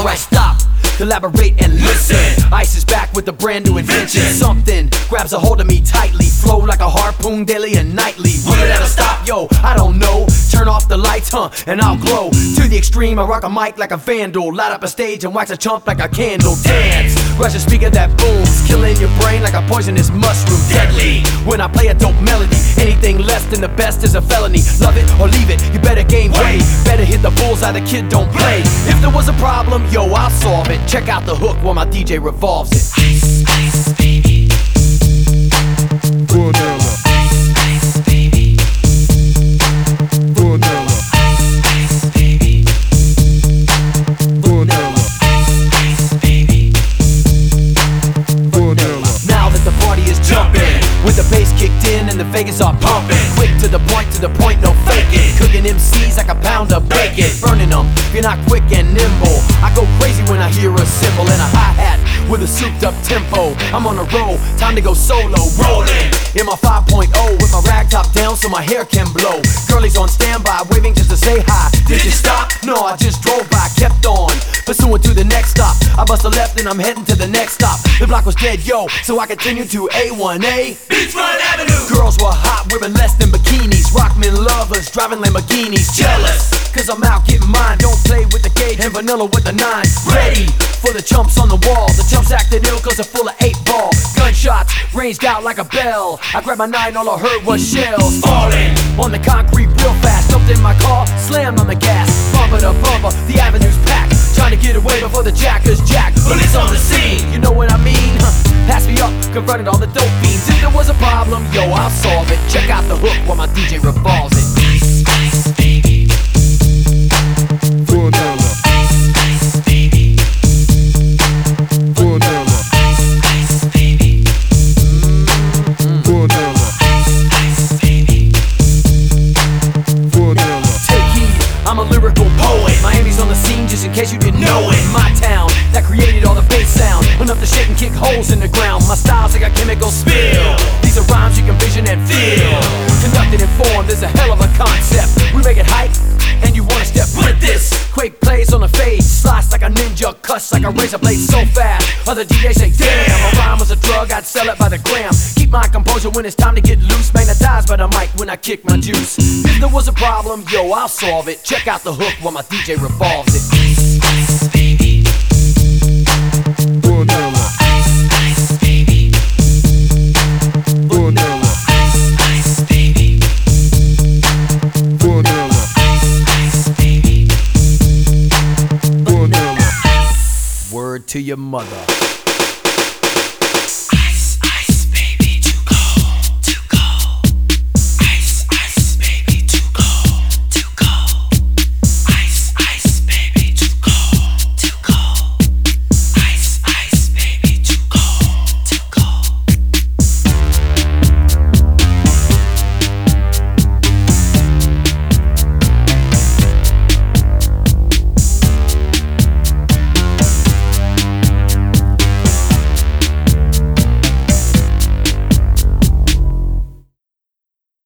Alright, stop, collaborate and listen. Ice is back with a brand new invention. Something grabs a hold of me tightly, flow like a harpoon daily and nightly. Will it ever stop? Yo, I don't know. Turn off the lights, and I'll glow. To the extreme, I rock a mic like a vandal. Light up a stage and wax a chump like a candle. Dance, rush a speaker that booms, killing your brain like a poisonous mushroom. Deadly, when I play a dope melody. Anything less than the best is a felony. Love it or leave it, you better gain weight. Better hit the bullseye, the kid don't play. If there was a problem, yo, I'll solve it. Check out the hook while my DJ revolves it. Ice, ice, baby. Vanilla. Ice, ice, baby. Vanilla. Ice, ice, baby. Vanilla. Ice, ice, baby. Vanilla. Now that the party is jumping, with the bass kicked in and the Vegas are pumping. Quick to the point, no faking. Cooking MCs like a pound of bacon. Burning them, if you're not quick and nimble. I go crazy when I hear a cymbal and a hi-hat with a souped up tempo. I'm on a roll, time to go solo. Rolling in my 5.0 with my rag top down so my hair can blow. Girlies on standby, waving just to say hi. Did you stop? No, I just drove by, kept on pursuing to the next stop. I bust a left and I'm heading to the next stop. The block was dead, yo, so I continued to A1A Beachfront Avenue. Girls were hot, wearing less than bikinis. Rockmen lovers, driving Lamborghinis. Jealous, cause I'm out getting mine. Don't play with the gauge and vanilla with the 9. Ready for the chumps on the wall. The chumps acting ill cause they're full of 8-ball. Gunshots ranged out like a bell. I grabbed my 9, all I heard was shells falling on the concrete real fast. Jumped in my car, slammed on the gas. Bumper to bumper, the avenue's packed. Trying to get away before the jackers jack. Police on the scene, you know what I mean? Pass me up, confronted all the dope fiends. If there was a problem, yo, I'll solve it. Check out the hook while my DJ revolves it. Ice, ice, baby. Vanilla. Ice, ice, baby. Vanilla. Ice, ice, baby. Vanilla. Ice, ice, baby. Vanilla. Take heed, I'm a lyrical poet. Miami's on the scene just in case you didn't know it. My town that created all the bass sound, enough to shake and kick holes in the ground. My style's like a chemical spill. These are rhymes you can vision and feel. Conducted in form, there's a hell of a concept. We make it hype, and you wanna step with this. Quake plays on the fade, slice like a ninja, cuss like a razor blade so fast. Other DJs say, damn, a rhyme was a drug, I'd sell it by the gram. Keep my composure when it's time to get loose. Magnetized by the mic when I kick my juice. If there was a problem, yo, I'll solve it. Check out the hook while my DJ revolves it. Ice, ice, baby. Vanilla. Ice, ice, baby. Vanilla. Ice, ice, baby. Vanilla. Ice, ice, baby. Vanilla. Word to your mother.